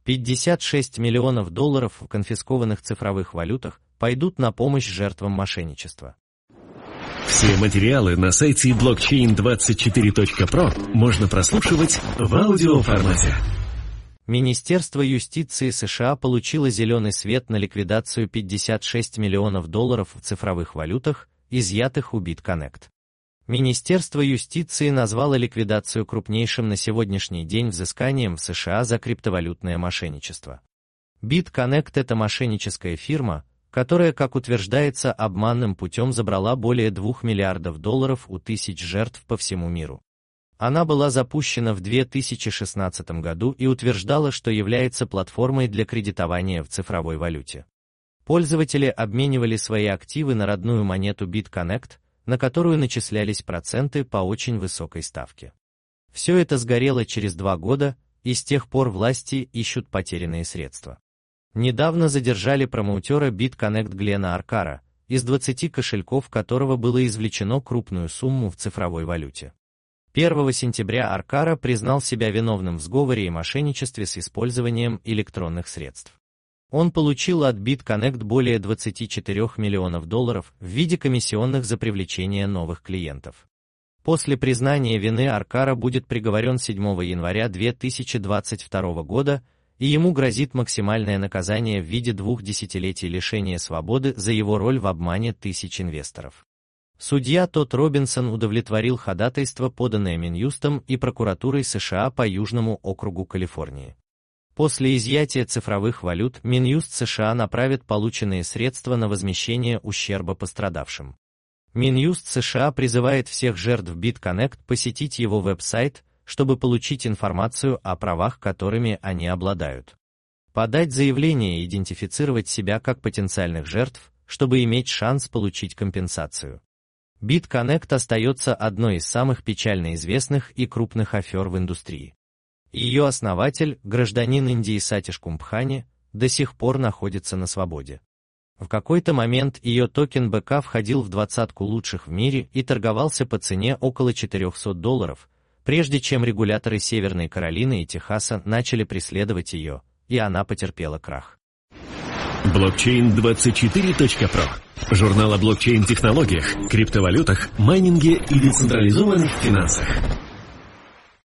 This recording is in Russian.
56 миллионов долларов в конфискованных цифровых валютах пойдут на помощь жертвам мошенничества. Все материалы на сайте blockchain24.pro можно прослушивать в аудиоформате. Министерство юстиции США получило зеленый свет на ликвидацию 56 миллионов долларов в цифровых валютах, изъятых у BitConnect. Министерство юстиции назвало ликвидацию крупнейшим на сегодняшний день взысканием в США за криптовалютное мошенничество. BitConnect – это мошенническая фирма, которая, как утверждается, обманным путем забрала более 2 миллиардов долларов у тысяч жертв по всему миру. Она была запущена в 2016 году и утверждала, что является платформой для кредитования в цифровой валюте. Пользователи обменивали свои активы на родную монету BitConnect, на которую начислялись проценты по очень высокой ставке. Все это сгорело через 2 года, и с тех пор власти ищут потерянные средства. Недавно задержали промоутера BitConnect Глена Аркара, из 20 кошельков которого было извлечено крупную сумму в цифровой валюте. 1 сентября Аркара признал себя виновным в сговоре и мошенничестве с использованием электронных средств. Он получил от BitConnect более 24 миллионов долларов в виде комиссионных за привлечение новых клиентов. После признания вины Аркара будет приговорен 7 января 2022 года, и ему грозит максимальное наказание в виде 2 десятилетий лишения свободы за его роль в обмане тысяч инвесторов. Судья Тодд Робинсон удовлетворил ходатайство, поданное Минюстом и прокуратурой США по Южному округу Калифорнии. После изъятия цифровых валют Минюст США направит полученные средства на возмещение ущерба пострадавшим. Минюст США призывает всех жертв BitConnect посетить его веб-сайт, чтобы получить информацию о правах, которыми они обладают. Подать заявление и идентифицировать себя как потенциальных жертв, чтобы иметь шанс получить компенсацию. BitConnect остается одной из самых печально известных и крупных афер в индустрии. Ее основатель, гражданин Индии Сатиш Кумбхани, до сих пор находится на свободе. В какой-то момент ее токен БК входил в 20 лучших в мире и торговался по цене около $400, прежде чем регуляторы Северной Каролины и Техаса начали преследовать ее, и она потерпела крах. Blockchain24.pro – журнал о блокчейн-технологиях, криптовалютах, майнинге и децентрализованных финансах.